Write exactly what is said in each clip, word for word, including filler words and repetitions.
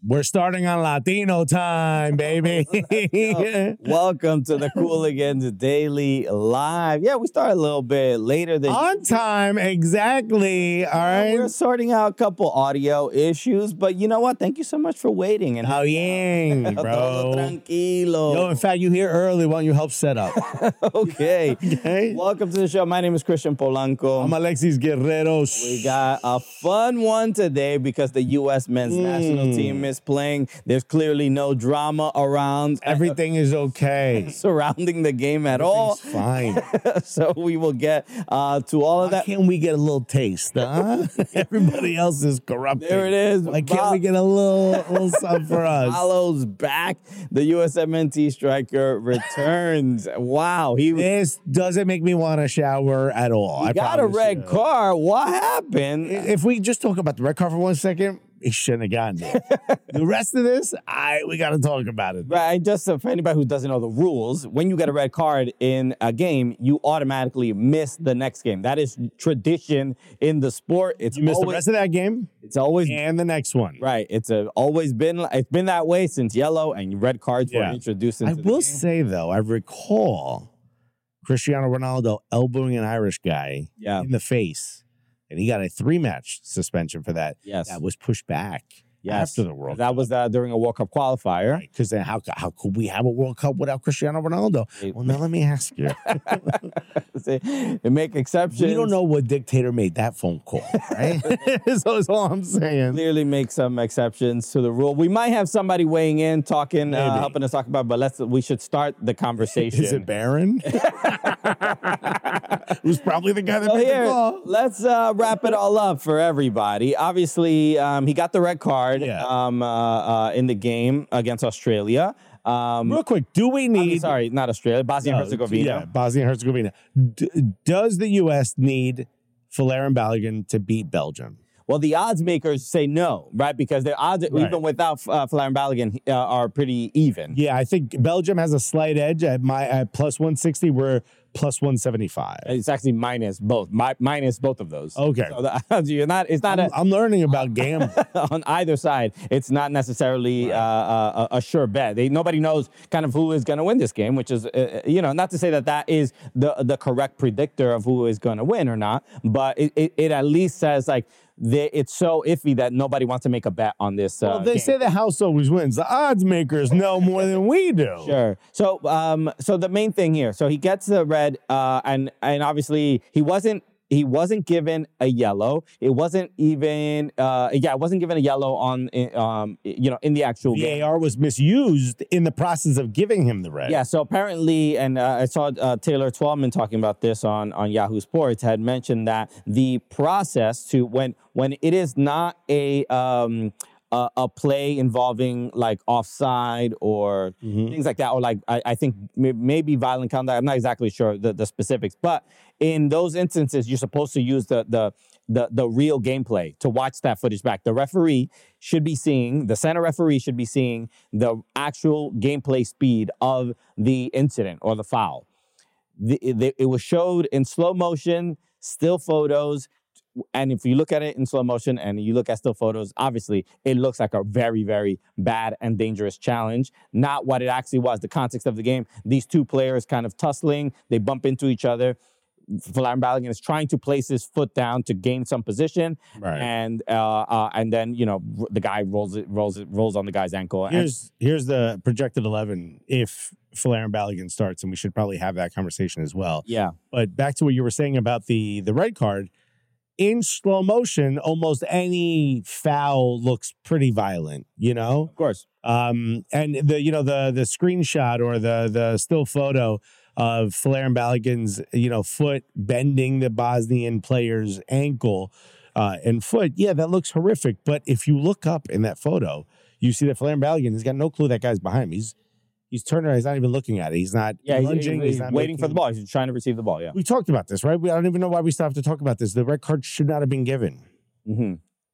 We're starting on Latino time, baby. Welcome to the Cooligans Daily Live. Yeah, we started a little bit later than on time, exactly. All right. We're sorting out a couple audio issues, but you know what? Thank you so much for waiting. And oh yeah, bro. Tranquilo. Yo, in fact, you here early. Why don't you help set up? okay. okay. Welcome to the show. My name is Christian Polanco. I'm Alexis Guerrero. We got a fun one today because the U S men's mm. national team is playing. There's clearly no drama around. Everything is okay. Surrounding the game at all. Fine. So we will get uh, to all of Why that. Can't we get a little taste, huh? Everybody else is corrupt. There it is. Why can't Bo- we get a little, a little something for us? Follows back. The U S M N T striker returns. Wow. He This doesn't make me want to shower at all. He I got a red you. card. What happened? If we just talk about the red card for one second, he shouldn't have gotten it. The rest of this, I we got to talk about it. Right. Just uh, for anybody who doesn't know the rules, when you get a red card in a game, you automatically miss the next game. That is tradition in the sport. It's you miss always, the rest of that game. It's always and the next one. Right. It's a, always been it's been that way since yellow and red cards yeah. were introduced into I the will game. say though, I recall Cristiano Ronaldo elbowing an Irish guy yeah. in the face. And he got a three-match suspension for that. Yes. That was pushed back yes. after the World that Cup. was uh, during a World Cup qualifier. Because right. then how, how could we have a World Cup without Cristiano Ronaldo? It, well, now let me ask you. They make exceptions. We don't know what dictator made that phone call, right? So that's all I'm saying. Clearly make some exceptions to the rule. We might have somebody weighing in, talking, uh, helping us talk about, but let's we should start the conversation. Is it Barron? Who's probably the guy that so made here, the call. Let's uh, wrap it all up for everybody. Obviously, um, he got the red card yeah. um, uh, uh, in the game against Australia. Um, Real quick, do we need... I'm sorry, not Australia, Bosnia and Herzegovina. Yeah, Bosnia and Herzegovina. D- does the U S need Folarin Balogun to beat Belgium? Well, the odds makers say no, right? Because the odds, right. even without uh, Folarin Balogun, uh, are pretty even. Yeah, I think Belgium has a slight edge at my at plus one sixty. We're plus one seventy-five. It's actually minus both. Mi- minus both of those. Okay. So the odds, you're not. It's not. I'm, a, I'm learning about gambling on either side. It's not necessarily right. uh, a, a sure bet. They, nobody knows kind of who is going to win this game, which is uh, you know not to say that that is the the correct predictor of who is going to win or not, but it, it, it at least says like. They, it's so iffy that nobody wants to make a bet on this. Uh, well, they game. say the house always wins. The odds makers know more than we do. Sure. So, um, so the main thing here. So he gets the red, uh, and and obviously he wasn't. He wasn't given a yellow. It wasn't even, uh, yeah, it wasn't given a yellow on, um, you know, in the actual V A R game. was misused in the process of giving him the red. Yeah, so apparently, and uh, I saw uh, Taylor Twellman talking about this on, on Yahoo Sports, had mentioned that the process to, when when it is not a... Um, Uh, a play involving like offside or mm-hmm. things like that, or like I, I think m- maybe violent conduct. I'm not exactly sure the, the specifics, but in those instances, you're supposed to use the the the the real gameplay to watch that footage back. The referee should be seeing, the center referee should be seeing the actual gameplay speed of the incident or the foul. The, the, it was showed in slow motion, still photos. And if you look at it in slow motion and you look at still photos, obviously it looks like a very, very bad and dangerous challenge. Not what it actually was. The context of the game, these two players kind of tussling, they bump into each other. Folarin Balogun is trying to place his foot down to gain some position, right. and uh, uh, and then you know the guy rolls it, rolls it, rolls on the guy's ankle. Here's and, here's the projected eleven if Folarin Balogun starts, and we should probably have that conversation as well. Yeah, but back to what you were saying about the the red card. In slow motion, almost any foul looks pretty violent, you know? Of course. Um, and the, you know, the the screenshot or the the still photo of Folarin Balogun's, you know, foot bending the Bosnian player's ankle uh, and foot, yeah, that looks horrific. But if you look up in that photo, you see that Folarin Balogun has got no clue that guy's behind him. He's He's turning around. He's not even looking at it. He's not yeah, lunging. He's, he's, he's not waiting making, for the ball. He's trying to receive the ball, yeah. We talked about this, right? We, I don't even know why we still have to talk about this. The red card should not have been given. Mm-hmm.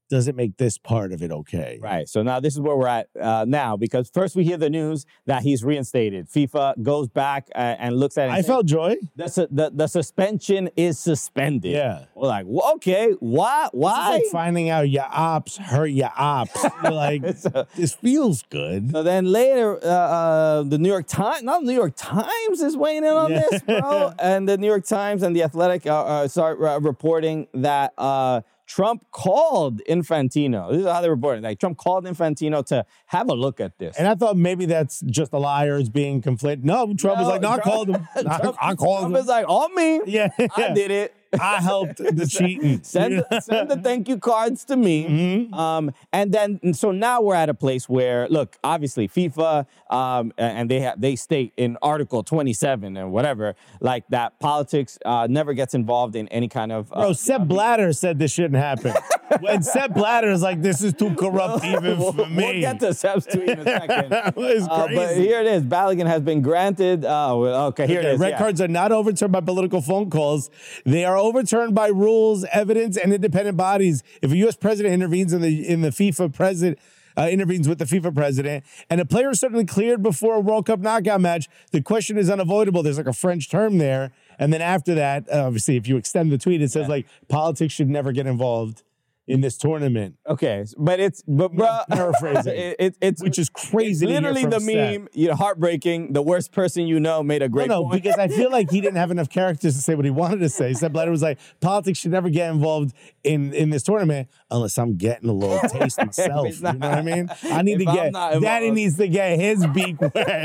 doesn't make this part of it okay. Right. So now this is where we're at uh, now, because first we hear the news that he's reinstated. FIFA goes back uh, and looks at it. I felt joy. The, su- the the suspension is suspended. Yeah. We're like, well, okay, why? Why? It's like finding out your ops hurt your ops. You're like, So- this feels good. So then later, uh, uh, the New York Times, not the New York Times is weighing in on Yeah. this, bro. And the New York Times and the Athletic uh, uh, start uh, reporting that uh, Trump called Infantino. This is how they reported. Like Trump called Infantino to have a look at this. And I thought maybe that's just the liars being conflicted. No, Trump was No, like, no, I Trump- called him. I, Trump, I called Trump him. is like, on me. Yeah, I did it. I helped the cheating. Send the, send the thank you cards to me. Mm-hmm. Um, and then and so now we're at a place where, look, obviously FIFA um, and they have they state in Article twenty-seven and whatever, like that politics uh, never gets involved in any kind of. Uh, Bro, Sepp Blatter said this shouldn't happen. When Sepp Blatter is like, this is too corrupt even we'll, for me. we'll get to Sepp's tweet in a second. It's Uh, but crazy. here it is. Balogun has been granted. Uh, well, okay, here Okay, it is. red yeah. cards are not overturned by political phone calls. They are overturned by rules, evidence, and independent bodies. If a U S president intervenes in the in the FIFA president uh, intervenes with the FIFA president, and a player is certainly cleared before a World Cup knockout match, the question is unavoidable. There's like a French term there, and then after that, uh, obviously, if you extend the tweet, it says like politics should never get involved in this tournament. Okay, but it's but bro, Paraphrasing. it, it, it's Which is crazy It's to hear literally from the Seth. meme. You know, heartbreaking. The worst person you know made a No, great no, point. because I feel like he didn't have enough characters to say what he wanted to say. Sepp Blatter was like, politics should never get involved in, in this tournament unless I'm getting a little taste myself. it's You know what I mean? I need to If I'm get, not Daddy involved. needs to get his beak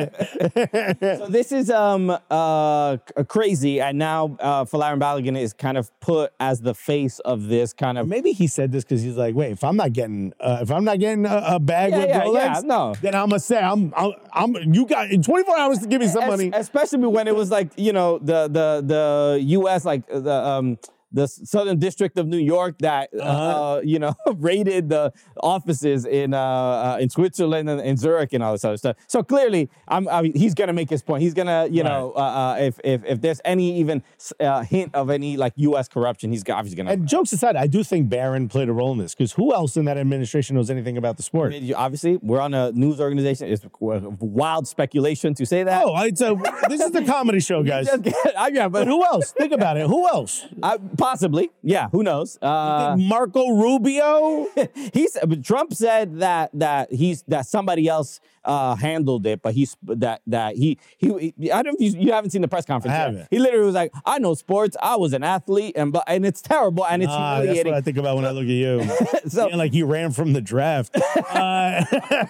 wet. So this is um uh c- crazy, and now uh, Folarin Balogun is kind of put as the face of this kind of. Maybe he said this because he's like, wait, if I'm not getting, uh, if I'm not getting a, a bag Yeah, with yeah, Rolex, yeah, no. then I'm gonna say, I'm, I'm, I'm, you got in twenty-four hours to give me some Es- money. especially when it was like, you know, the the the U S like the um the Southern District of New York that uh, Uh-huh. uh, you know raided the offices in uh, uh in Switzerland and in Zurich and all this other stuff. So clearly, I'm, I mean, he's gonna make his point. He's gonna, you know, uh, uh, if if if there's any even uh, hint of any like U S corruption, he's obviously gonna. And jokes aside, I do think Barron played a role in this because who else in that administration knows anything about the sport? I mean, you- obviously, we're on a news organization. It's wild speculation to say that. Oh, it's a, this is the comedy show, guys. Just get, I, yeah, but But who else? Think about it. Who else? I, possibly, yeah. Who knows? Uh, Marco Rubio? he's but Trump said that that he's that somebody else uh, handled it, but he's that that he he. he I don't know if you, you haven't seen the press conference. I yet. haven't. He literally was like, "I know sports. I was an athlete, and but and it's terrible and it's Ah, that's humiliating." what I think about when I look at you. So- Yeah, like he ran from the draft. Uh,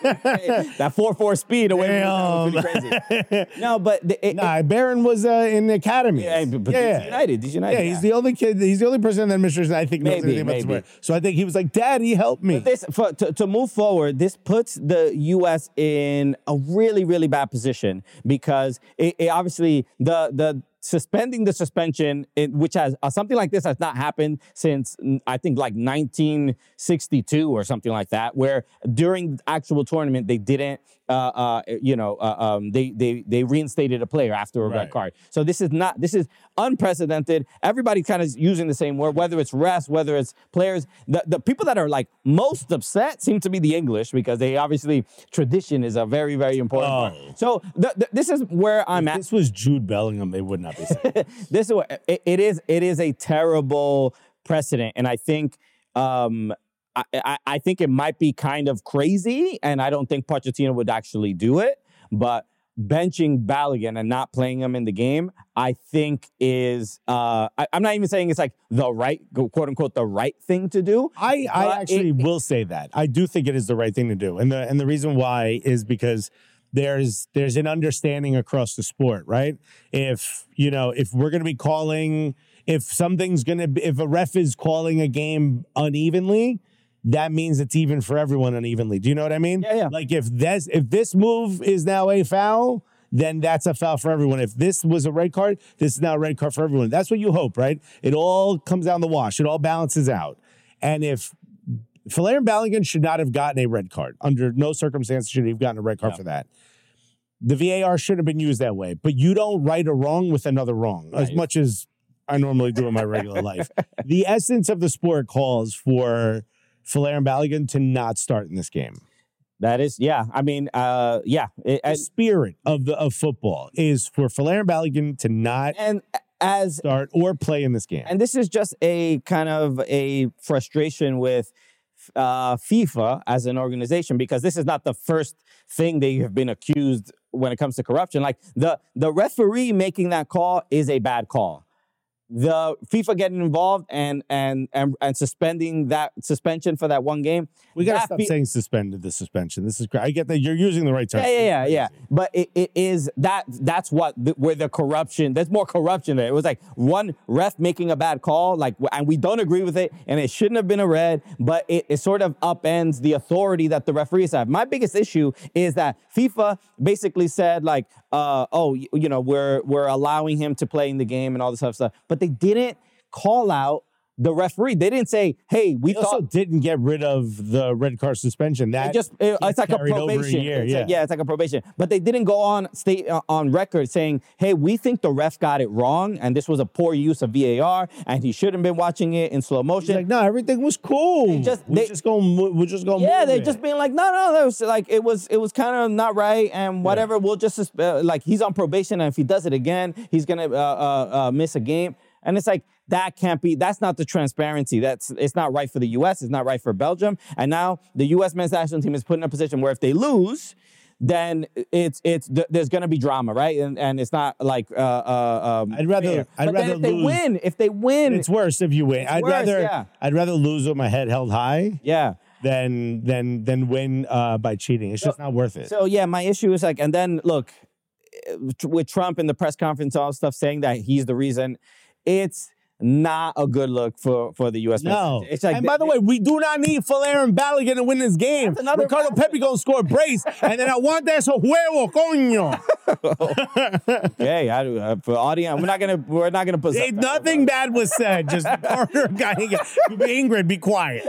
that four four speed away from the town was pretty crazy. No, but the, it, nah, Barron was uh, in the academy. yeah, but, but yeah. D C United, D C United. Yeah, he's the only kid. He's the only person in the administration I think knows Maybe, anything about the maybe. sport. So I think he was like, "Daddy, help me." This for, to, to move forward, this puts the U S in a really, really bad position because it, it obviously the the suspending the suspension, it, which has uh, something like this has not happened since mm, I think like nineteen sixty-two or something like that, where during the actual tournament they didn't, uh, uh, you know, uh, um, they they they reinstated a player after a Right. red card. So this is not this is unprecedented. Everybody kind of using the same word, whether it's refs, whether it's players. The the people that are like most upset seem to be the English because they obviously tradition is a very very important part. Oh. So the, the, this is where I'm at. This was Jude Bellingham. They would not be saying. This is what it, it is. It is a terrible precedent, and I think um, I, I, I think it might be kind of crazy, and I don't think Pochettino would actually do it. But benching Balogun and not playing him in the game, I think is uh, I, I'm not even saying it's like the right quote unquote the right thing to do. I, I But actually it- will say that. I do think it is the right thing to do. And the and the reason why is because there's there's an understanding across the sport, right? If, you know, if we're going to be calling, if something's going to be, if a ref is calling a game unevenly, that means it's even for everyone unevenly. Do you know what I mean? Yeah, yeah. Like if this, if this move is now a foul, then that's a foul for everyone. If this was a red card, this is now a red card for everyone. That's what you hope, right? It all comes down the wash. It all balances out. And if Folarin Balogun should not have gotten a red card. Under no circumstances should he have gotten a red card Yeah. for that. The V A R shouldn't have been used that way. But you don't right a wrong with another wrong, as Right. much as I normally do in my regular life. The essence of the sport calls for Flair and Balogun to not start in this game. That is, yeah. I mean, uh, yeah. It, The spirit of the of football is for Flair and Balogun to not and as start or play in this game. and this is just a kind of a frustration with uh, FIFA as an organization, because this is not the first thing they have been accused when it comes to corruption. Like the the referee making that call is a bad call. The FIFA getting involved and and and, and suspending that suspension for that one game. We gotta that stop fe- saying suspended the suspension. This is great. I get that you're using the right term. Yeah, yeah, yeah, yeah. But it, it is that that's what the, where the corruption. There's more corruption there. It was like one ref making a bad call, like, and we don't agree with it, and it shouldn't have been a red. But it, it sort of upends the authority that the referees have. My biggest issue is that FIFA basically said like, uh, oh, you, you know, we're we're allowing him to play in the game and all this other stuff, but they didn't call out the referee. They didn't say, hey, we They also thought. didn't get rid of the red card suspension. That It just it, it's like a carried over a probation. year, It's yeah. like- yeah, it's like a probation. But they didn't go on state uh, on record saying, "Hey, we think the ref got it wrong, and this was a poor use of V A R, and he shouldn't have been watching it in slow He's motion." like, no, everything was cool. just- we're they- just going. We're just going. yeah, they're just being like, "No, no, that was like it was it was kind of not right, and whatever. We'll just susp- uh, like he's on probation, and if he does it again, he's gonna uh, uh, uh, miss a game." And it's like, that can't be, that's not the transparency. That's, it's not right for the U S, it's not right for Belgium. And now the U S men's national team is put in a position where if they lose, then it's, it's, th- there's gonna be drama, right? And and it's not like, uh, uh, um, I'd rather- fair. I'd but then rather if they lose- win, if they win, It's worse if you win. I'd worse, rather. yeah. I'd rather lose with my head held high yeah. than than than win uh, by cheating. It's just not worth it. So yeah, my issue is like, and then look, with Trump in the press conference, all stuff saying that he's the reason, it's not a good look for, for the U S. No. It's like, And by the way, we do not need Flair and Balogun to win this game. That's another- Ricardo Pepi gonna score a brace, and then I want that so huevo, coño. okay, I, uh, for audience, we're not gonna we're not gonna put. Hey, nothing bad was said. Just Carter, guy, Ingrid, be quiet.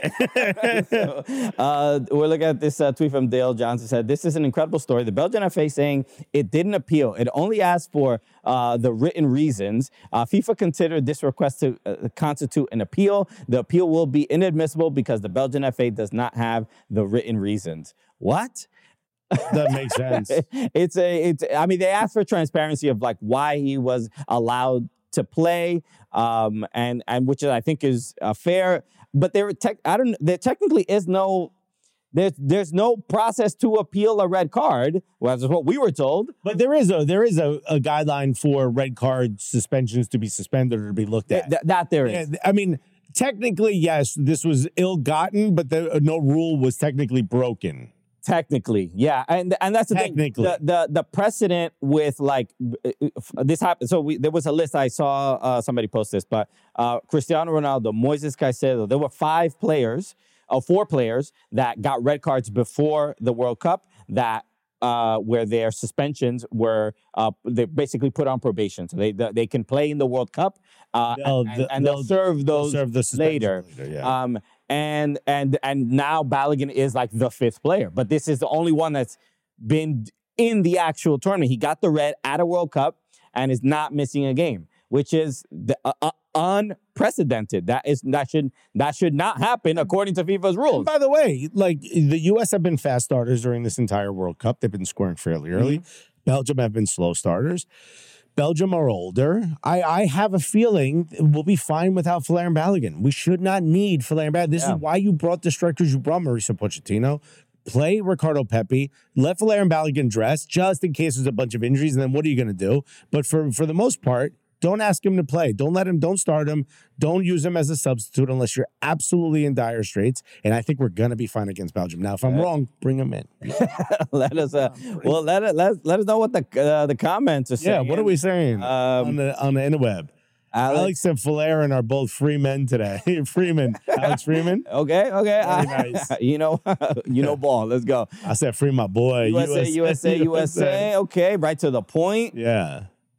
Uh, we're looking at this uh, tweet from Dale Johnson. Said, "This is an incredible story. The Belgian F A saying it didn't appeal. It only asked for uh, the written reasons. Uh, FIFA considered this request to uh, constitute an appeal. The appeal will be inadmissible because the Belgian F A does not have the written reasons." What? That makes sense. It's a. It's. I mean, they asked for transparency of like why he was allowed to play, um, and and which I think is uh, fair. But there, tech, I don't. There technically is no. There's there's no process to appeal a red card. Well, that's what we were told. But there is a there is a, a guideline for red card suspensions to be suspended or to be looked at. Th- that there is. Yeah, I mean, technically, yes, this was ill-gotten, but the, no rule was technically broken. Technically, yeah, and and that's the Technically. thing. The, the the precedent with like this happened. So we, there was a list I saw uh, somebody post this, but uh, Cristiano Ronaldo, Moises Caicedo, there were five players, or four players that got red cards before the World Cup that. Uh, where their suspensions were uh, they basically put on probation, so they they can play in the World Cup uh, They'll- and, and, and they'll- they'll serve they'll those serve the suspension later. later, yeah. Um, and and and now Balogun is like the fifth player, but this is the only one that's been in the actual tournament. He got the red at a World Cup and is not missing a game, which is the, uh, uh, unprecedented. That is that should that should not happen according to FIFA's And rules. by the way, like the U S have been fast starters during this entire World Cup. They've been scoring fairly early. Belgium have been slow starters. Belgium are older. I, I have a feeling we'll be fine without Flair and Balogun. We should not need Flair and Balogun. This Yeah. is why you brought the strikers you brought, Mauricio Pochettino. Play Ricardo Pepi, let Flair and Balogun dress just in case there's a bunch of injuries, and then what are you going to do? But for, for the most part, don't ask him to play. Don't let him, don't start him. Don't use him as a substitute unless you're absolutely in dire straits. And I think we're going to be fine against Belgium. Now, if I'm wrong, bring him in. let us uh, well let it, let let us know what the uh, the comments are Yeah, saying. what are we saying Um, on the on the interweb? Alex, Alex and Flair are both free men today. Freeman. Alex Freeman. okay, okay, Very nice. you know, you know, ball. Let's go. I said free my boy. U S A, U S A, U S A. Okay, right to the point. Yeah.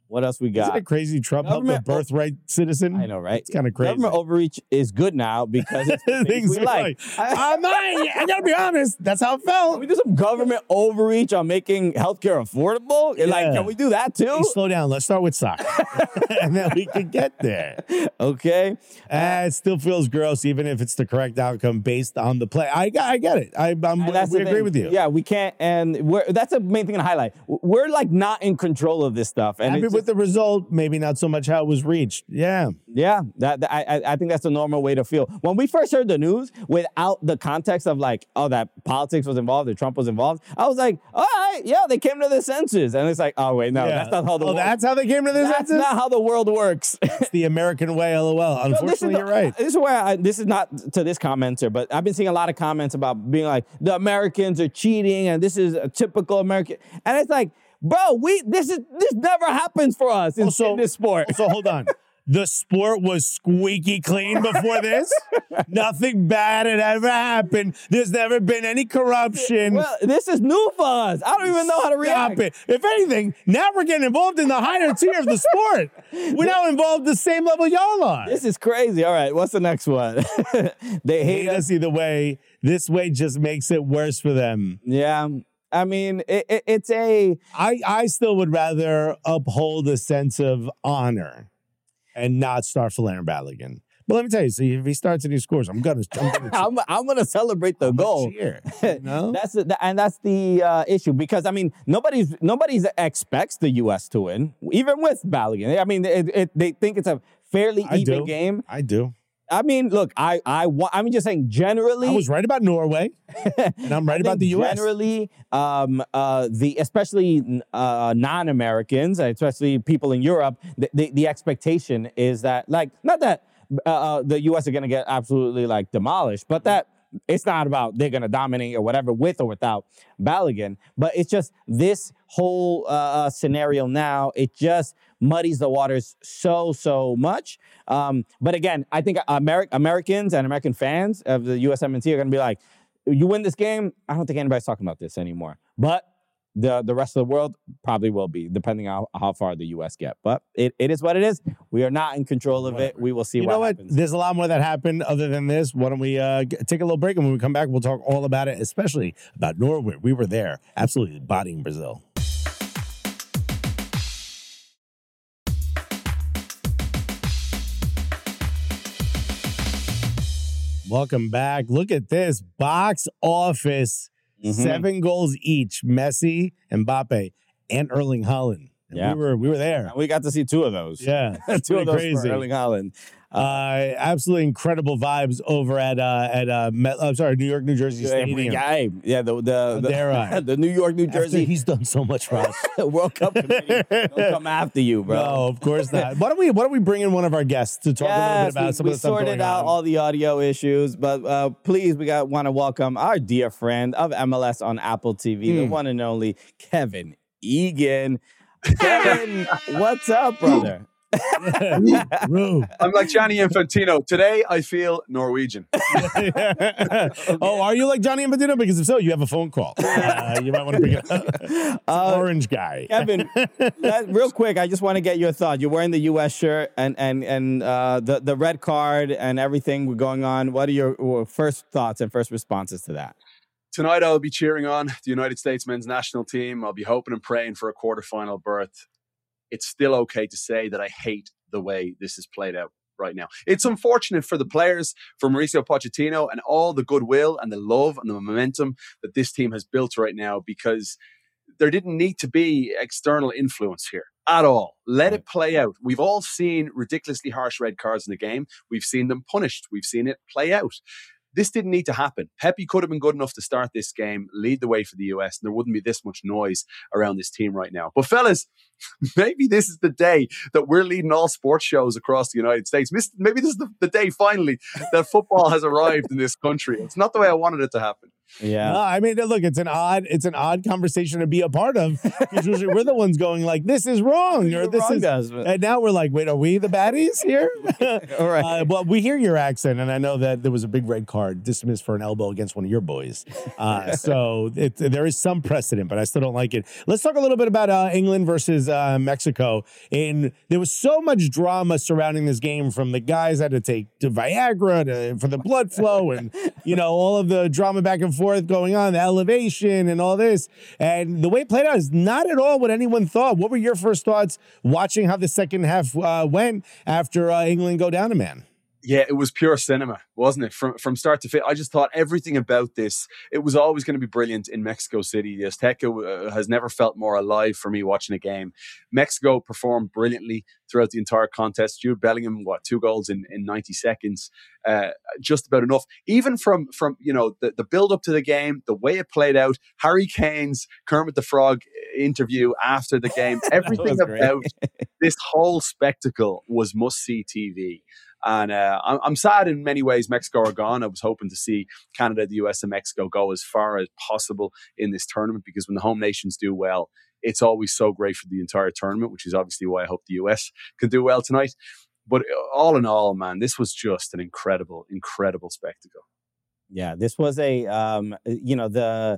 What else we Isn't got? it crazy? Trump helped a Government- birthright citizen. I know, right? It's kind of crazy. Government overreach is good now because it's the things Things we are like. I'm not, I gotta be honest. That's how it Can felt. we do some government overreach on making healthcare affordable? Yeah. Like, can we do that too? Hey, slow down. Let's start with soccer, and then we can get there. Okay. Uh, it still feels gross, even if it's the correct outcome based on the play. I, I get it. I, I'm, And that's we the agree thing. with you. Yeah, we can't, and we're, that's the main thing to highlight. We're like not in control of this stuff, and Happy it's with just- the result, maybe not so much how it was reached. Yeah. yeah, that, that- I I I think that's the normal way to feel. When we first heard the news, without the context of like, oh, that politics was involved, that Trump was involved, I was like, all right, yeah, they came to their senses, and it's like, oh wait, no, yeah. that's not how the oh, world. that's how they came to this. That's not how the world works. It's the American way, lol. So this is Unfortunately, the- you're right. This is where I, this is not to this commenter, but I've been seeing a lot of comments about being like the Americans are cheating and this is a typical American, and it's like, bro, we this is this never happens for us in, Also- in this sport. So hold on. The sport was squeaky clean before this. Nothing bad had ever happened. There's never been any corruption. Well, this is new for us. I don't even know how to react. Stop it. If anything, now we're getting involved in the higher tier of the sport. We're now involved the same level y'all are. This is crazy. All right, what's the next one? They hate Hate us. us either way. This way just makes it worse for them. Yeah, I mean, it, it, it's a I, I still would rather uphold a sense of honor and not start Folarin Balogun. But let me tell you, see, if he starts and he scores, I'm gonna, I'm gonna, I'm, I'm gonna celebrate the I'm gonna goal. cheer. You know? That's the, and that's the uh, issue because I mean nobody's nobody's expects the U S to win even with Balogun. I mean it, it, they think it's a fairly I even do. game. I do. I mean, look, I I wa- I'm just saying generally. I was right about Norway, and I'm right I about think the U S. Generally, um, uh, the especially uh, non-Americans, especially people in Europe, the, the, the expectation is that, like, not that uh, uh, the U S are going to get absolutely like demolished, but that it's not about they're going to dominate or whatever with or without Balogun, but it's just this whole uh, uh, scenario now. It just muddies the waters so so much. Um, but again, I think Ameri- Americans and American fans of the U S M N T are going to be like, you win this game, I don't think anybody's talking about this anymore. But the the rest of the world probably will be, depending on how far the U S get. But it, it is what it is. We are not in control of it. We will see You what know what? happens. There's a lot more that happened other than this. Why don't we uh, g- take a little break, and when we come back, we'll talk all about it, especially about Norway. We were there, absolutely bodying Brazil. Welcome back. Look at this box office. Mhm. Seven goals each. Messi, Mbappe, and Erling Haaland. And Yeah. we were we were there. We got to see two of those. Yeah, it's two pretty of those crazy. for Erling Haaland. Uh, absolutely incredible vibes over at uh, at uh, Met, I'm sorry, New York, New Jersey Stadium. Yeah, yeah, the the, the, dare I? the New York, New After Jersey he's done so much for us. World Cup committee don't come after you, bro. No, of course not. Why don't we Why don't we bring in one of our guests to talk a little bit Yes, about we, some we of the stuff sorted going out on? all the audio issues, but uh, please, we got want to welcome our dear friend of M L S on Apple T V, the Hmm. one and only Kevin Egan. Kevin, what's up, brother? Rue. I'm like Gianni Infantino. Today, I feel Norwegian. Oh, are you like Johnny Infantino? Because if so, you have a phone call. Uh, you might want to pick it up. Uh, Orange guy. Kevin, that, real quick, I just want to get your thought. You're wearing the U S shirt and and and uh, the the red card and everything going on. What are your uh, first thoughts and first responses to that? Tonight, I'll be cheering on the United States men's national team. I'll be hoping and praying for a quarterfinal berth. It's still okay to say that I hate the way this is played out right now. It's unfortunate for the players, for Mauricio Pochettino, and all the goodwill and the love and the momentum that this team has built right now, because there didn't need to be external influence here at all. Let it play out. We've all seen ridiculously harsh red cards in the game. We've seen them punished. We've seen it play out. This didn't need to happen. Pepe could have been good enough to start this game, lead the way for the U S, and there wouldn't be this much noise around this team right now. But fellas, maybe this is the day that we're leading all sports shows across the United States. Maybe this is the, the day finally that football has arrived in this country. It's not the way I wanted it to happen. Yeah. No, I mean, look, it's an odd, it's an odd conversation to be a part of because usually we're the ones going like, "This is wrong," or "This wrong, is," guys, but- and now we're like, "Wait, are we the baddies here?" All right. Uh, well, we hear your accent, and I know that there was a big red card dismissed for an elbow against one of your boys. Uh, so it, there is some precedent, but I still don't like it. Let's talk a little bit about uh, England versus uh, Mexico. And there was so much drama surrounding this game, from the guys had to take to Viagra to, for the blood flow, and you know all of the drama back and forth going on, the elevation and all this. And the way it played out is not at all what anyone thought. What were your first thoughts watching how the second half uh, went after uh, England go down a man? Yeah, it was pure cinema, wasn't it? From from start to finish, I just thought everything about this, it was always going to be brilliant in Mexico City. The Azteca uh, has never felt more alive for me watching a game. Mexico performed brilliantly throughout the entire contest. Jude Bellingham, what, two goals in, in ninety seconds, uh, just about enough. Even from, from you know, the, the build-up to the game, the way it played out, Harry Kane's Kermit the Frog interview after the game, everything about this whole spectacle was must-see T V. And uh, I'm, I'm sad in many ways Mexico are gone. I was hoping to see Canada, the U S, and Mexico go as far as possible in this tournament, because when the home nations do well, it's always so great for the entire tournament, which is obviously why I hope the U S can do well tonight. But all in all, man, this was just an incredible, incredible spectacle. Yeah, this was a, um, you know, the...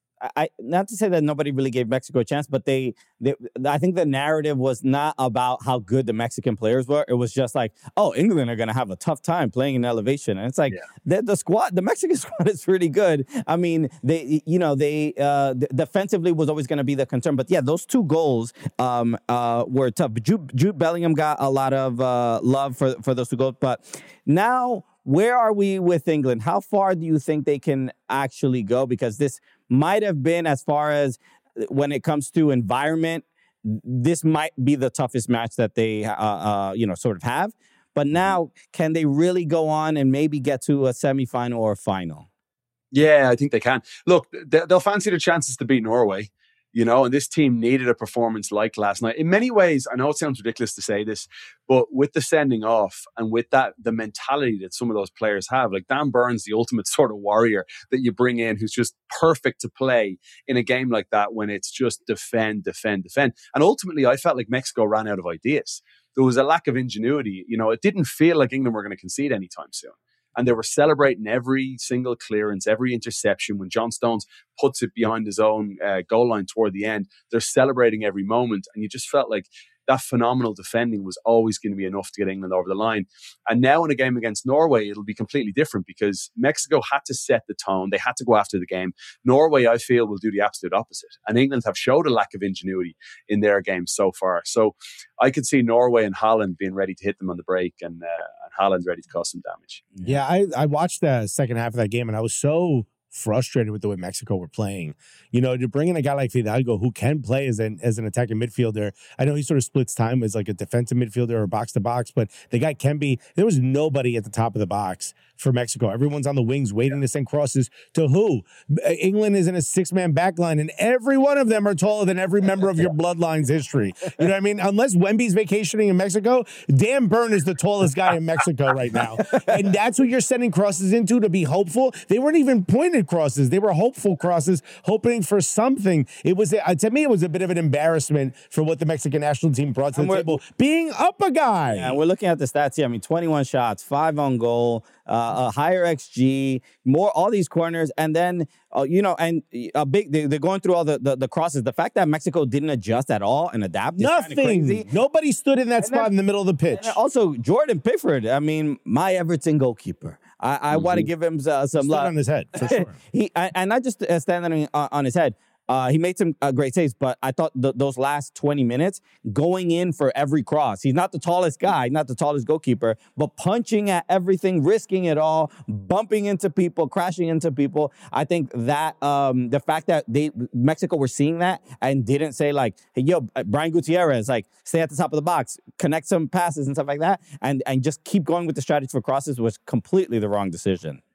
I not to say that nobody really gave Mexico a chance, but they, they, I think the narrative was not about how good the Mexican players were. It was just like, oh, England are going to have a tough time playing in elevation. And it's like, yeah. the, the squad, the Mexican squad is pretty good. I mean, they, you know, they, uh, defensively was always going to be the concern. But yeah, those two goals um, uh, were tough. Jude, Jude Bellingham got a lot of uh, love for, for those two goals. But now, where are we with England? How far do you think they can actually go? Because this might have been, as far as when it comes to environment, this might be the toughest match that they, uh, uh, you know, sort of have. But now, can they really go on and maybe get to a semifinal or a final? Yeah, I think they can. Look, they'll fancy their chances to beat Norway. You know, and this team needed a performance like last night. In many ways, I know it sounds ridiculous to say this, but with the sending off and with that, the mentality that some of those players have, like Dan Burns, the ultimate sort of warrior that you bring in, who's just perfect to play in a game like that when it's just defend, defend, defend. And ultimately, I felt like Mexico ran out of ideas. There was a lack of ingenuity. You know, it didn't feel like England were going to concede anytime soon. And they were celebrating every single clearance, every interception. When John Stones puts it behind his own uh, goal line toward the end, they're celebrating every moment. And you just felt like that phenomenal defending was always going to be enough to get England over the line. And now in a game against Norway, it'll be completely different, because Mexico had to set the tone. They had to go after the game. Norway, I feel, will do the absolute opposite. And England have showed a lack of ingenuity in their game so far. So I could see Norway and Holland being ready to hit them on the break, and, uh, and Holland ready to cause some damage. Yeah, I, I watched the second half of that game, and I was so frustrated with the way Mexico were playing. You know, to bring in a guy like Fidalgo, who can play as an as an attacking midfielder. I know he sort of splits time as like a defensive midfielder or box to box, but the guy can be. There was nobody at the top of the box for Mexico. Everyone's on the wings waiting to send crosses to who? England is in a six-man back line, and every one of them are taller than every member of your bloodline's history. You know what I mean? Unless Wemby's vacationing in Mexico, Dan Burn is the tallest guy in Mexico right now. And that's who you're sending crosses into to be hopeful. They weren't even pointed crosses. They were hopeful crosses, hoping for something. It was, uh, to me, it was a bit of an embarrassment for what the Mexican national team brought to the table, being up a guy. Yeah, and we're looking at the stats here. I mean, twenty-one shots, five on goal, uh, a higher X G, more, all these corners. And then, uh, you know, and a big, they, they're going through all the, the, the crosses. The fact that Mexico didn't adjust at all and adapt is Nothing. Crazy. Nobody stood in that and spot then, in the middle of the pitch. Also, Jordan Pickford, I mean, my Everton goalkeeper. I, I mm-hmm. want to give him uh, some love. on his head, for sure. he and not just uh, standing on, on his head. Uh, he made some uh, great saves, but I thought th- those last twenty minutes, going in for every cross. He's not the tallest guy, not the tallest goalkeeper, but punching at everything, risking it all, bumping into people, crashing into people. I think that um, the fact that they Mexico were seeing that and didn't say like, hey, yo, Brian Gutierrez, like, stay at the top of the box, connect some passes and stuff like that, and, and just keep going with the strategy for crosses was completely the wrong decision.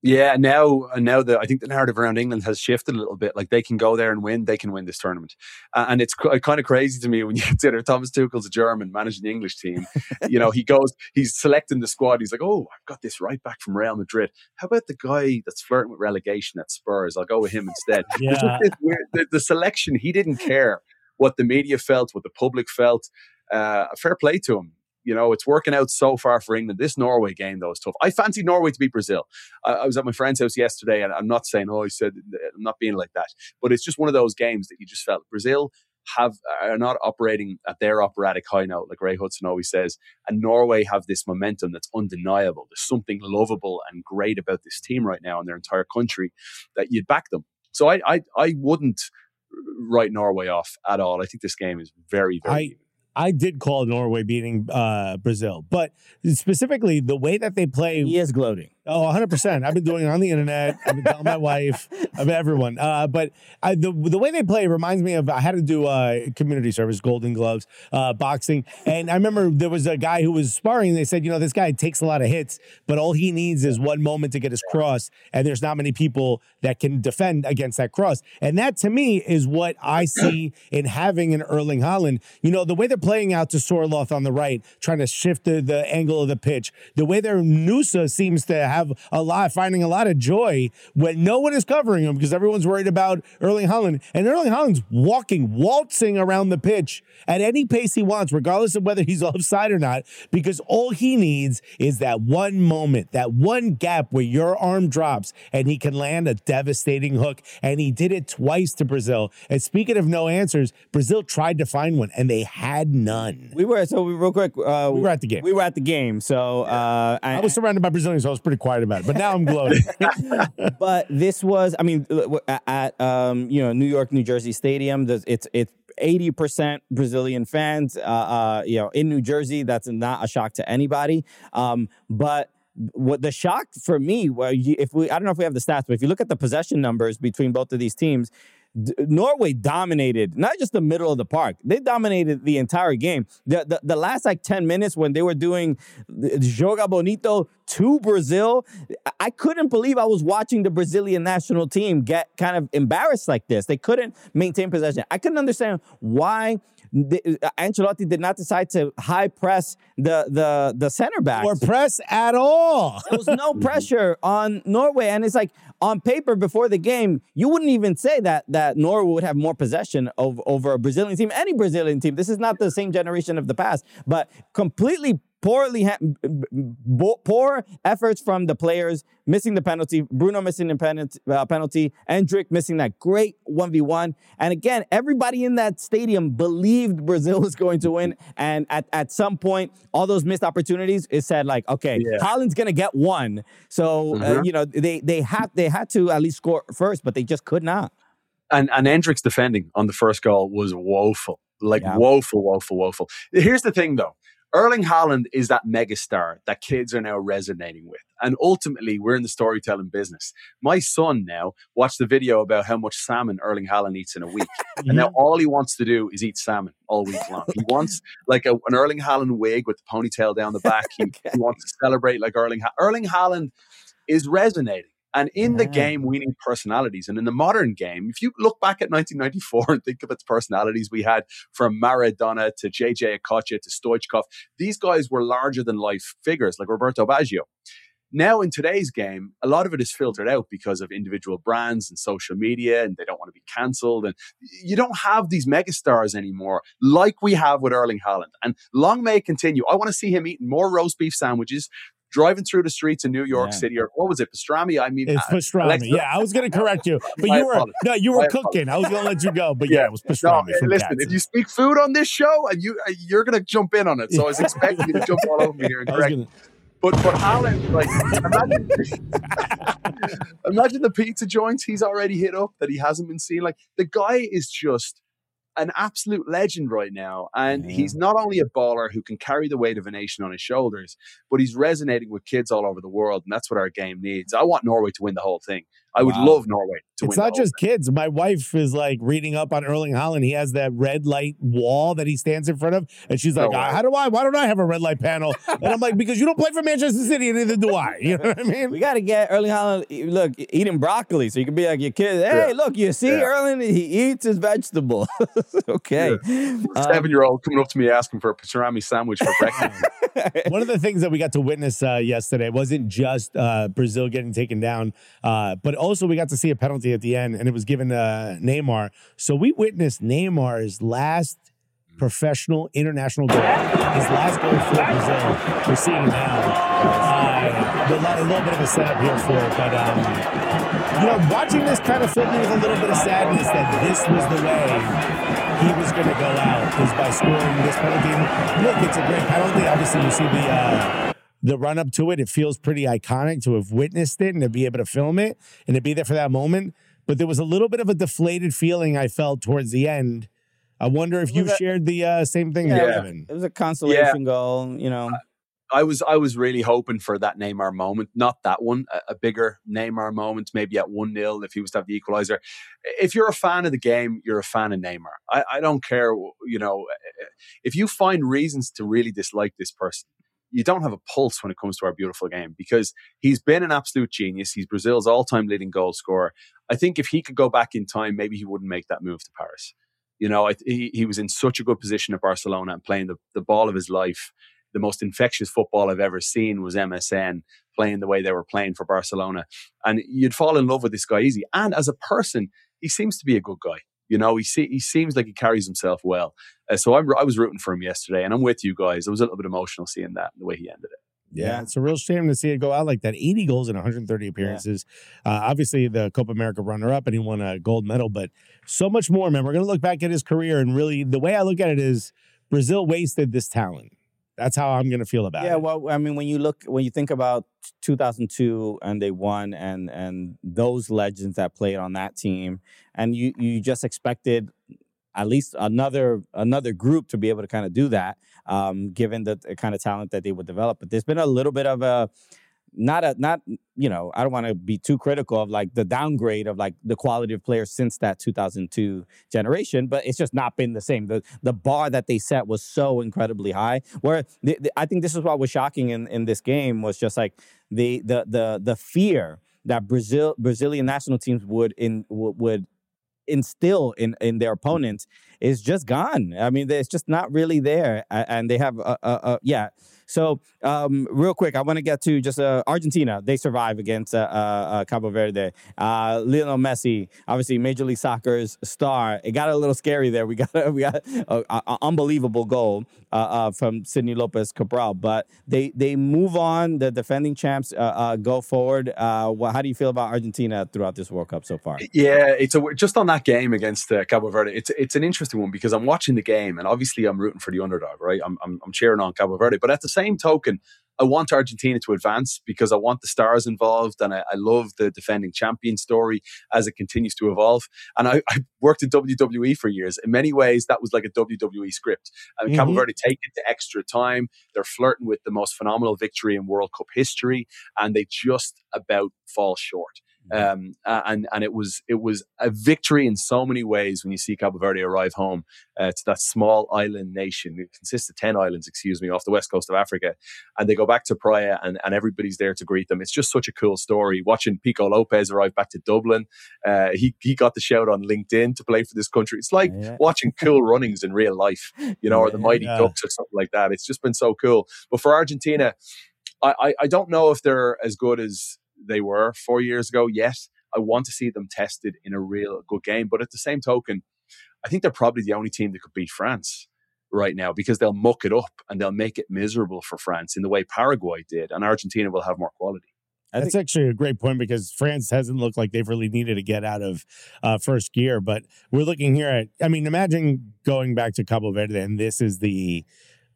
Yeah, now and now the I think the narrative around England has shifted a little bit. Like they can go there and win, they can win this tournament, uh, and it's c- kind of crazy to me when you consider Thomas Tuchel's a German managing the English team. You know, he goes, he's selecting the squad. He's like, oh, I've got this right back from Real Madrid. How about the guy that's flirting with relegation at Spurs? I'll go with him instead. There's just Yeah. this weird, the, the selection. He didn't care what the media felt, what the public felt. Uh, fair play to him. You know, it's working out so far for England. This Norway game, though, is tough. I fancy Norway to beat Brazil. I, I was at my friend's house yesterday, and I'm not saying, oh, he said, I'm not being like that. But it's just one of those games that you just felt Brazil have are not operating at their operatic high note, like Ray Hudson always says. And Norway have this momentum that's undeniable. There's something lovable and great about this team right now in their entire country that you'd back them. So I I, I wouldn't write Norway off at all. I think this game is very, very I, even. I did call Norway beating uh, Brazil, but specifically the way that they play. He is gloating. Oh, one hundred percent. I've been doing it on the internet. I've been telling my wife, of everyone. Uh, but I, the the way they play reminds me of, I had to do uh, community service, Golden Gloves, uh, boxing. And I remember there was a guy who was sparring. They said, you know, this guy takes a lot of hits, but all he needs is one moment to get his cross. And there's not many people that can defend against that cross. And that, to me, is what I see in having an Erling Haaland. You know, the way they're playing out to Sorloth on the right, trying to shift the, the angle of the pitch, the way their Nusa seems to have a lot, finding a lot of joy when no one is covering him because everyone's worried about Erling Haaland. And Erling Haaland's walking, waltzing around the pitch at any pace he wants, regardless of whether he's offside or not, because all he needs is that one moment, that one gap where your arm drops and he can land a devastating hook. And he did it twice to Brazil. And speaking of no answers, Brazil tried to find one and they had none. We were, so we, real quick. Uh, We were at the game. We were at the game. So uh, I was surrounded by Brazilians, so I was pretty quiet about it. But now I'm gloating. But this was, I mean, at um, you know, New York, New Jersey Stadium, it's it's eighty percent Brazilian fans. Uh, uh, you know, in New Jersey, that's not a shock to anybody. Um, but what the shock for me, well, if we, I don't know if we have the stats, but if you look at the possession numbers between both of these teams, D- Norway dominated not just the middle of the park. They dominated the entire game. The, the the last like ten minutes when they were doing Joga Bonito to Brazil, I couldn't believe I was watching the Brazilian national team get kind of embarrassed like this. They couldn't maintain possession. I couldn't understand why the, Ancelotti did not decide to high press the the the center backs. Or press at all. There was no pressure on Norway. And it's like, on paper before the game, you wouldn't even say that that Norway would have more possession over, over a Brazilian team, any Brazilian team. This is not the same generation of the past, but completely poorly, ha- poor efforts from the players, missing the penalty, Bruno missing the penalty, uh, penalty, Endrick missing that great one v one. And again, everybody in that stadium believed Brazil was going to win. And at, at some point, all those missed opportunities, it said like, okay, Yeah. Holland's going to get one. So, Mm-hmm. uh, you know, they, they, had, they had to at least score first, but they just could not. And and Endrick's defending on the first goal was woeful. Like Yeah. woeful, woeful, woeful. Here's the thing though. Erling Haaland is that megastar that kids are now resonating with. And ultimately, we're in the storytelling business. My son now watched the video about how much salmon Erling Haaland eats in a week. And now all he wants to do is eat salmon all week long. He wants like a, an Erling Haaland wig with the ponytail down the back. He, Okay. he wants to celebrate like Erling Haaland. Erling Haaland is resonating. And in the Yeah. game, we need personalities. And in the modern game, if you look back at nineteen ninety-four and think of its personalities we had, from Maradona to J J Okocha to Stoichkov, these guys were larger than life figures like Roberto Baggio. Now in today's game, a lot of it is filtered out because of individual brands and social media, and they don't want to be cancelled. And you don't have these megastars anymore like we have with Erling Haaland. And long may it continue. I want to see him eating more roast beef sandwiches, driving through the streets in New York Yeah. City, or what was it, pastrami? I mean, It's uh, pastrami. Alexa- Yeah, I was going to correct you, but My you were apologies. no, you were My cooking. I was going to let you go, but Yeah. yeah, it was No, pastrami. from listen, Katz's. if you speak food on this show, and you uh, you're going to jump in on it, so I was expecting you to jump all over me here and I was correct. gonna, But but Haaland, like imagine, imagine the pizza joints he's already hit up that he hasn't been seen. Like the guy is just an absolute legend right now, and Yeah. he's not only a baller who can carry the weight of a nation on his shoulders, but he's resonating with kids all over the world, and that's what our game needs. I want Norway to win the whole thing. I would Wow. love Norway to It's win. not the whole just kids. My wife is like reading up on Erling Haaland. He has that red light wall that he stands in front of. And she's like, No way. how do I, why don't I have a red light panel? And I'm like, because you don't play for Manchester City and neither do I. You know what I mean? We got to get Erling Haaland, look, eating broccoli so you can be like your kid. Hey, Yeah. look, you see Yeah. Erling, he eats his vegetable. Okay. Um, Seven-year-old coming up to me asking for a pastrami sandwich for breakfast. One of the things that we got to witness uh, yesterday wasn't just uh, Brazil getting taken down, uh, but also we got to see a penalty at the end, and it was given uh, Neymar. So we witnessed Neymar's last professional international goal, his last goal for Brazil. We're seeing it now. Uh, a, lot, a little bit of a setup here for it, but um, you know, watching this kind of filled me with a little bit of sadness that this was the way he was going to go out, is by scoring this penalty. Look, it's a great penalty. Obviously, you see the uh, the run up to it. It feels pretty iconic to have witnessed it and to be able to film it and to be there for that moment. But there was a little bit of a deflated feeling I felt towards the end. I wonder if you that- shared the uh, same thing, yeah, Kevin. it was a consolation goal, you know. I was I was really hoping for that Neymar moment, not that one, a, a bigger Neymar moment, maybe at one nil if he was to have the equalizer. If you're a fan of the game, you're a fan of Neymar. I, I don't care, you know, if you find reasons to really dislike this person, you don't have a pulse when it comes to our beautiful game, because he's been an absolute genius. He's Brazil's all-time leading goal scorer. I think if he could go back in time, maybe he wouldn't make that move to Paris. You know, I, he, he was in such a good position at Barcelona and playing the, the ball of his life. The most infectious football I've ever seen was M S N playing the way they were playing for Barcelona. And you'd fall in love with this guy easy. And as a person, he seems to be a good guy. You know, he see, he seems like he carries himself well. Uh, so I'm, I was rooting for him yesterday, and I'm with you guys. I was a little bit emotional seeing that, the way he ended it. Yeah, Yeah. it's a real shame to see it go out like that. eighty goals in one hundred thirty appearances. Uh, obviously, the Copa America runner-up, and he won a gold medal, but so much more, man. We're going to look back at his career, and really, the way I look at it is Brazil wasted this talent. That's how I'm going to feel about Yeah, it. well, I mean, when you look, when you think about two thousand two and they won, and and those legends that played on that team, and you you just expected at least another another group to be able to kind of do that, um, given the, the kind of talent that they would develop. But there's been a little bit of a not a not you know I don't want to be too critical of like the downgrade of like the quality of players since that two thousand two generation, but it's just not been the same. The the bar that they set was so incredibly high. Where the, the, I think this is what was shocking in, in this game was just like the the the the fear that Brazil Brazilian national teams would in would instill in in their opponents is just gone. I mean, it's just not really there, and they have a, a, a yeah. So, um, real quick, I want to get to just uh, Argentina. They survive against uh, uh, Cabo Verde. Uh, Lionel Messi, obviously Major League Soccer's star. It got a little scary there. We got we got an unbelievable goal uh, uh, from Sidney Lopez Cabral. But they they move on. The defending champs uh, uh, go forward. Uh, well, how do you feel about Argentina throughout this World Cup so far? Yeah, it's a, just on that game against uh, Cabo Verde. It's it's an interesting one because I'm watching the game, and obviously I'm rooting for the underdog, right? I'm I'm, I'm cheering on Cabo Verde, but at the same token, I want Argentina to advance because I want the stars involved, and I, I love the defending champion story as it continues to evolve. And I, I worked in W W E for years. In many ways, that was like a W W E script. I mean, mm-hmm. Cabo Verde take it to extra time. They're flirting with the most phenomenal victory in World Cup history, and they just about fall short. Um, and and it was it was a victory in so many ways when you see Cabo Verde arrive home uh, to that small island nation. It consists of ten islands, excuse me, off the west coast of Africa, and they go back to Praia, and, and everybody's there to greet them. It's just such a cool story. Watching Pico Lopez arrive back to Dublin, uh, he he got the shout on LinkedIn to play for this country. It's like yeah. watching cool runnings in real life, you know, yeah, or the Mighty yeah. Ducks or something like that. It's just been so cool. But for Argentina, I I, I don't know if they're as good as they were four years ago yet. I want to see them tested in a real good game. But at the same token, I think they're probably the only team that could beat France right now because they'll muck it up and they'll make it miserable for France in the way Paraguay did. And Argentina will have more quality. That's actually a great point because France hasn't looked like they've really needed to get out of uh, first gear. But we're looking here at, I mean, imagine going back to Cabo Verde and this is the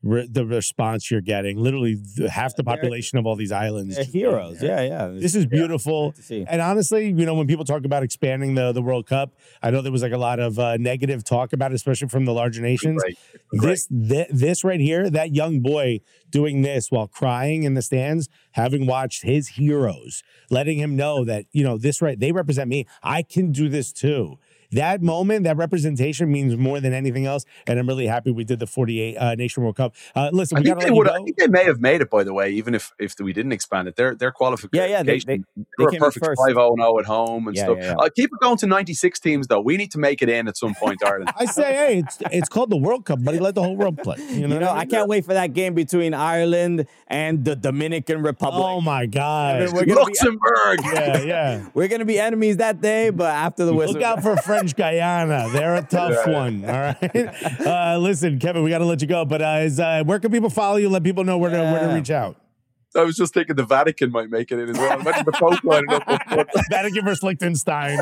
re- the response you're getting. Literally the, half the population of all these islands. They're just being heroes. there. Yeah, yeah. This is beautiful. to see. And honestly, you know, when people talk about expanding the, the World Cup, I know there was like a lot of uh, negative talk about it, especially from the larger nations. Great. This, th- this right here, that young boy doing this while crying in the stands, having watched his heroes, letting him know that, you know, this right, they represent me. I can do this too. That moment, that representation means more than anything else, and I'm really happy we did the forty-eight uh, Nation World Cup. Uh, listen, I we think, got to they let you would, go. I think they may have made it, by the way, even if, if we didn't expand it. Their their qualification, Yeah, yeah, they- they- they were a came in perfect first. five oh and oh at home and Yeah, stuff. yeah, yeah. Uh, keep it going to ninety-six teams, though. We need to make it in at some point, Ireland. I say, hey, it's it's called the World Cup, buddy. Let the whole world play. You know, You what know, I I mean? can't wait for that game between Ireland and the Dominican Republic. Oh my God! We're gonna be- Luxembourg. Yeah, yeah. We're gonna be enemies that day, but after the whistle, Look out for French Guyana. They're a tough Yeah. one. All right. Uh, listen, Kevin, we got to let you go. But uh, is, uh, where can people follow you? Let people know where to where to Yeah. reach out. I was just thinking the Vatican might make it in as well. Imagine the Pope lining up. Vatican versus Liechtenstein.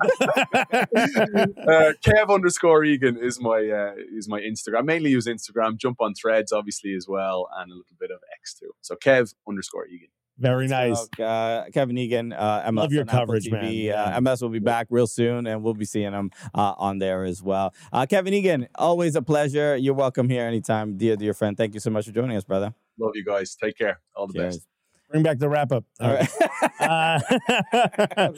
uh, Kev underscore Egan is my uh, is my Instagram. I mainly use Instagram. Jump on Threads, obviously, as well, and a little bit of X too. So Kev underscore Egan. Very nice. So, uh, Kevin Egan, uh, M S Love your on Apple coverage, T V. man. Yeah. Uh, M S will be back real soon, and we'll be seeing him uh, on there as well. Uh, Kevin Egan, always a pleasure. You're welcome here anytime, dear dear friend. Thank you so much for joining us, brother. Love you guys. Take care. All the Cheers. best. Bring back the wrap up. All All right. right. Uh,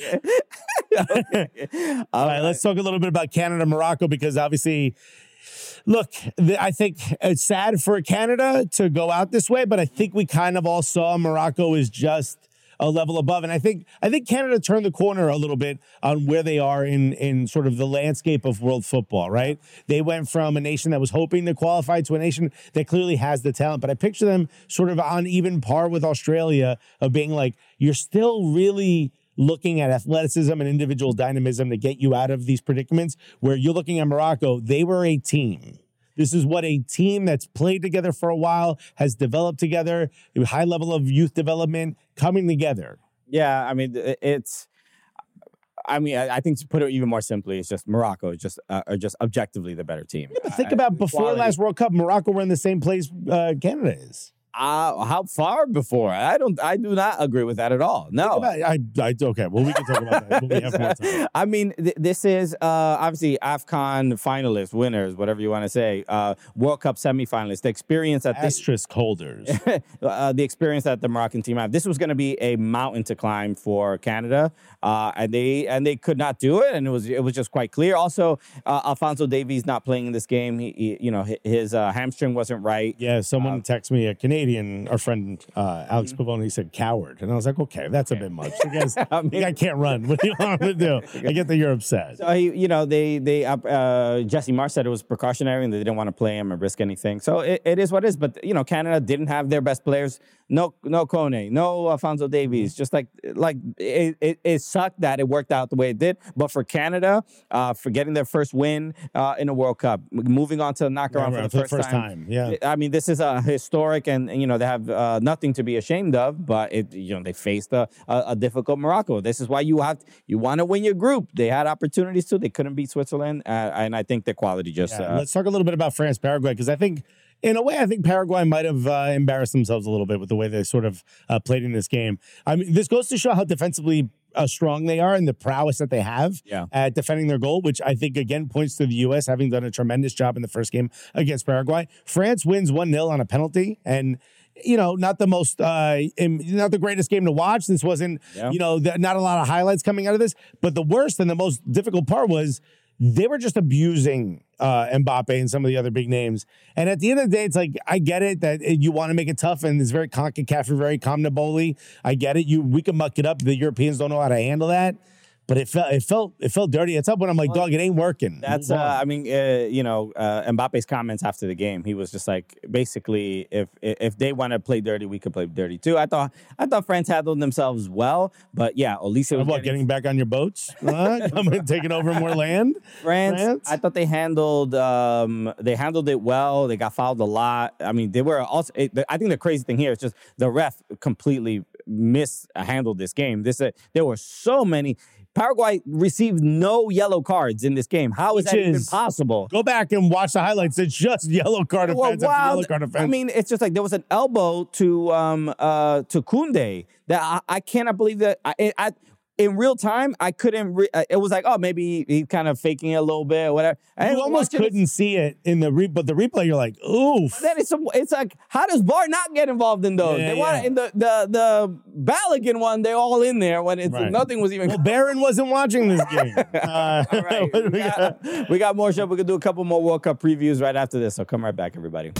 Okay. All right, let's talk a little bit about Canada, Morocco, because obviously, look, the, I think it's sad for Canada to go out this way, but I think we kind of all saw Morocco is just a level above. And I think I think Canada turned the corner a little bit on where they are in, in sort of the landscape of world football, right? They went from a nation that was hoping to qualify to a nation that clearly has the talent. But I picture them sort of on even par with Australia of being like, you're still really looking at athleticism and individual dynamism to get you out of these predicaments, where you're looking at Morocco, they were a team. This is what a team that's played together for a while, has developed together, a high level of youth development coming together. Yeah, I mean, it- it's. I mean, I I think to put it even more simply, it's just Morocco is just uh, are just objectively the better team. But think I- about before quality. last World Cup, Morocco were in the same place uh, Canada is. Uh, how far before? I don't. I do not agree with that at all. No. Think about- I, I, okay, well, we can talk about that when we have more time. I mean, th- this is uh, obviously AFCON finalists, winners, whatever you want to say, uh, World Cup semifinalists. The experience that this, Asterisk holders. uh, the experience that the Moroccan team have. This was going to be a mountain to climb for Canada, uh, and they and they could not do it, and it was it was just quite clear. Also, uh, Alphonso Davies not playing in this game. He, he you know, his, his uh, hamstring wasn't right. Yeah, someone texted me, a Canadian, our friend uh, Alex Mm-hmm. Pavone, he said coward. And I was like, okay, that's a bit much. The guy's, I mean- the guy can't run. What do you want him to do? I get that you're upset. So he, you know, they they uh, uh, Jesse Marsh said it was precautionary and they didn't want to play him or risk anything. So it, it is what it is. But you know, Canada didn't have their best players. No, no Kone, no Alfonso Davies. Just like like it, it, it sucked that it worked out the way it did. But for Canada, uh, for getting their first win uh, in a World Cup, moving on to the knockaround Right, for the first, time. Yeah. I mean, this is a historic, and, and you know they have uh, nothing to be ashamed of. But it, you know, they faced a, a, a difficult Morocco. This is why you have you want to win your group. They had opportunities too. They couldn't beat Switzerland, uh, and I think their quality just. Yeah, Uh, let's talk a little bit about France, Paraguay, because I think, in a way, I think Paraguay might have uh, embarrassed themselves a little bit with the way they sort of uh, played in this game. I mean, this goes to show how defensively uh, strong they are and the prowess that they have Yeah. at defending their goal, which I think, again, points to the U S having done a tremendous job in the first game against Paraguay. France wins one nil on a penalty, and you know, not the most, uh, im- not the greatest game to watch. This wasn't, Yeah. you know, th- not a lot of highlights coming out of this. But the worst and the most difficult part was they were just abusing uh, Mbappe and some of the other big names. And at the end of the day, it's like, I get it that it- you want to make it tough, and it's very CONCACAF, very CONMEBOL. I get it. You we can muck it up. The Europeans don't know how to handle that. But it felt it felt it felt dirty. It's up when I'm like, dog, it ain't working. That's, Move uh, on. I mean, uh, you know, uh, Mbappe's comments after the game. He was just like, basically, if if they want to play dirty, we could play dirty too. I thought I thought France handled themselves well, but yeah, Olise was what, getting back on your boats? Huh? Coming, taking over more land? France, France? I thought they handled um, they handled it well. They got fouled a lot. I mean, they were also. It, I think the crazy thing here is just the ref completely mishandled this game. This uh, there were so many Paraguay received no yellow cards in this game. How is Which that even is- possible? Go back and watch the highlights. It's just yellow card Well, offense after wow. yellow card offense. I mean, it's just like there was an elbow to um uh to Koundé that I, I cannot believe that I, I in real time I couldn't. Re- it was like, oh, maybe he's kind of faking it a little bit or whatever. I you almost watching it- couldn't see it in the re, but the replay, you're like, oof. Then it's a, it's like, how does V A R not get involved in those? Yeah, they want yeah. in the the the Balogun one, they're all in there when it's Right. nothing was even. Well, Barron wasn't watching this game. Uh, All right, what do we, we got, got? we got more show. We can do a couple more World Cup previews right after this. So come right back, everybody.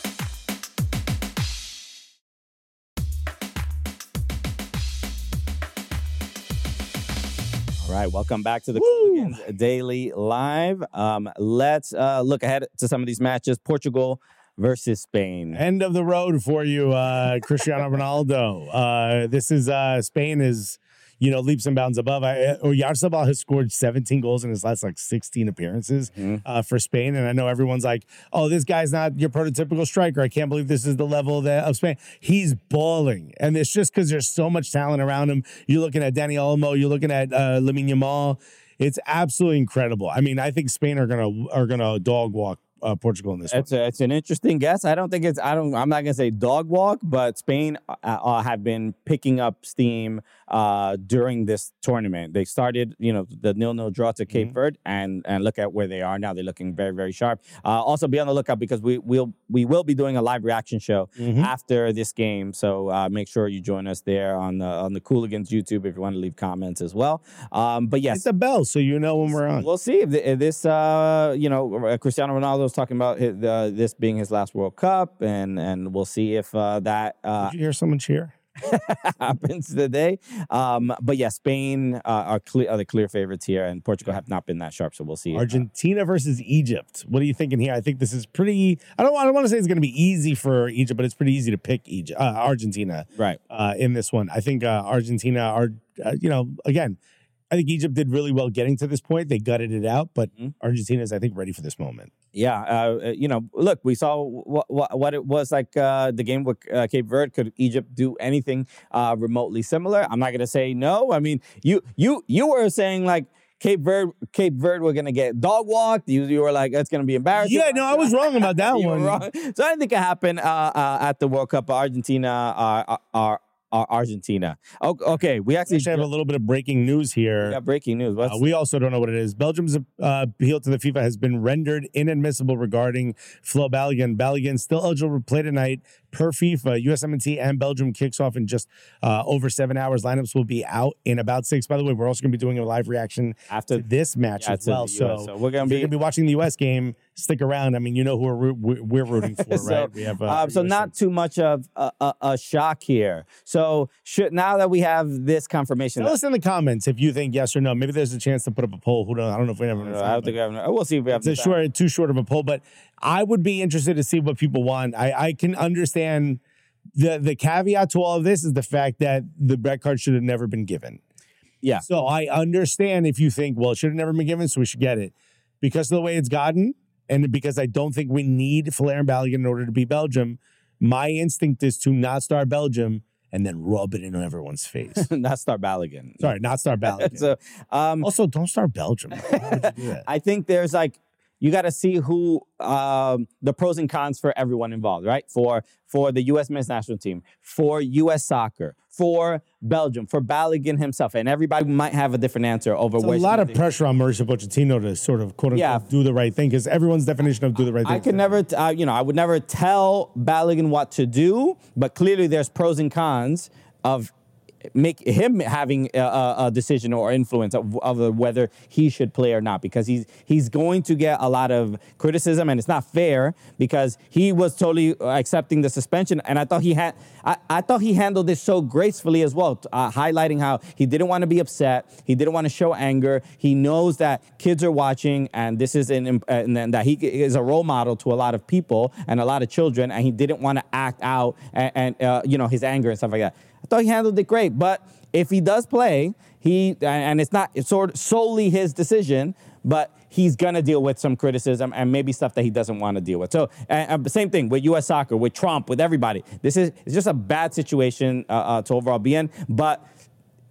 All right, welcome back to the Woo! Cooligans Daily Live. Um, let's uh, look ahead to some of these matches. Portugal versus Spain. End of the road for you, uh, Cristiano Ronaldo. Uh, this is uh, Spain is, you know, leaps and bounds above. I, Oyarzabal has scored seventeen goals in his last like sixteen appearances Mhm. uh, for Spain, and I know everyone's like, "Oh, this guy's not your prototypical striker. I can't believe this is the level that, of Spain." He's balling, and it's just because there's so much talent around him. You're looking at Dani Olmo, you're looking at uh, Lamine Yamal. It's absolutely incredible. I mean, I think Spain are gonna are gonna dog walk uh, Portugal in this one. It's a, it's an interesting guess. I don't think it's. I don't. I'm not gonna say dog walk, but Spain uh, uh, have been picking up steam uh, during this tournament. They started, you know, the nil-nil draw to Cape Mhm. Verde, and and look at where they are now. They're looking very very sharp. Uh, also, be on the lookout because we will we will be doing a live reaction show Mhm. after this game. So uh, make sure you join us there on the on the Cooligans YouTube if you want to leave comments as well. Um, but yes, Hit the bell so you know when we're on. we'll see if, th- if this, uh, you know, uh, Cristiano Ronaldo is talking about his, uh, this being his last World Cup, and and we'll see if uh, that uh, Did you hear someone cheer? happens today. Um, but yeah, Spain uh, are, clear, are the clear favorites here, and Portugal have not been that sharp. So we'll see. Argentina versus Egypt. What are you thinking here? I think this is pretty. I don't. I don't want to say it's going to be easy for Egypt, but it's pretty easy to pick Egypt, uh, Argentina Right. uh, in this one. I think uh, Argentina are. Uh, you know, again, I think Egypt did really well getting to this point. They gutted it out, but Mhm. Argentina is, I think, ready for this moment. Yeah, uh, you know, look, we saw what what, what it was like uh, the game with uh, Cape Verde. Could Egypt do anything uh, remotely similar? I'm not going to say no. I mean, you you you were saying like Cape Verde, Cape Verde, we're going to get dog walked. You you were like, that's going to be embarrassing. Yeah, no, I was wrong about that You were one. wrong. So I didn't think it happened uh, uh, at the World Cup. Argentina are are, are, are Argentina. O- Okay, we We actually actually have a little bit of breaking news here. got breaking news. What's Uh, we also don't know what it is. Belgium's uh, appeal to the FIFA has been rendered inadmissible regarding Flo Balogun. Balogun still eligible to play tonight per FIFA. U S M N T and Belgium kicks off in just uh, over seven hours. Lineups will be out in about six. By the way, we're also going to be doing a live reaction after to this match yeah, as to the well. U S. So, So we're gonna if be you're going to be watching the U S game, stick around. I mean, you know who we're, roo- we're we're rooting for, So, right? We have uh, Um, so U S not too much of a, a, a shock here. So should now that we have this confirmation, Tell us in the comments if you think yes or no. Maybe there's a chance to put up a poll. Who knows? I don't know if we have. I enough don't, time, I don't think we have. We'll see if we have. It's a enough time. short, too short of a poll, but I would be interested to see what people want. I, I can understand the the caveat to all of this is the fact that the red card should have never been given. Yeah. So I understand if you think, well, it should have never been given, so we should get it. Because of the way it's gotten, and because I don't think we need Flair and Balogun in order to beat Belgium, my instinct is to not start Belgium and then rub it in everyone's face. Not start Balogun. Sorry, not start Balogun. So, um, Also, don't start Belgium. Why would you do that? I think there's like you got to see who um, the pros and cons for everyone involved, right? For for the U S men's national team, for U S soccer, for Belgium, for Balogun himself, and everybody might have a different answer over It's a which lot of they- pressure on Mauricio Pochettino to sort of quote unquote Yeah. do the right thing because everyone's definition of do the right thing. I could never, t- uh, you know, I would never tell Balogun what to do, but clearly there's pros and cons of make him having a, a, a decision or influence of, of whether he should play or not, because he's he's going to get a lot of criticism, and it's not fair because he was totally accepting the suspension, and I thought he had I, I thought he handled this so gracefully as well, uh, highlighting how he didn't want to be upset, he didn't want to show anger, he knows that kids are watching, and this is an uh, and then that he is a role model to a lot of people and a lot of children, and he didn't want to act out and, and uh, you know his anger and stuff like that. I thought he handled it great, but if he does play, he and it's not it's sort of solely his decision, but he's gonna deal with some criticism and maybe stuff that he doesn't want to deal with. So, and, uh, same thing with U S soccer, with Trump, with everybody. This is it's just a bad situation uh, uh, to overall be in, but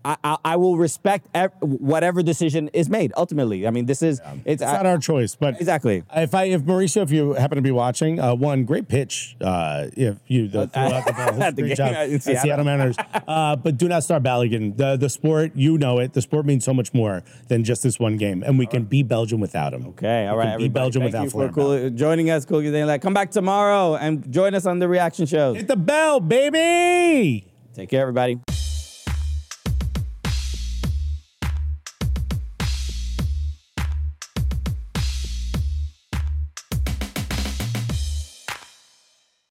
I, I, I will respect ev- whatever decision is made. Ultimately, I mean, this is Yeah. it's, It's I- not our choice, but exactly. If I, if Mauricio, if you happen to be watching, uh, one great pitch. Uh, if you the, throw out the ball, At the great game job at at Seattle. Seattle Mariners. Uh, but do not start Balogun. The the sport, you know it. The sport means so much more than just this one game, and we can be Belgium without him. Okay, all We right, can be everybody. Belgium Thank without you for Flair cool, joining us, Cool Day. Come back tomorrow and join us on the reaction shows. Hit the bell, baby. Take care, everybody.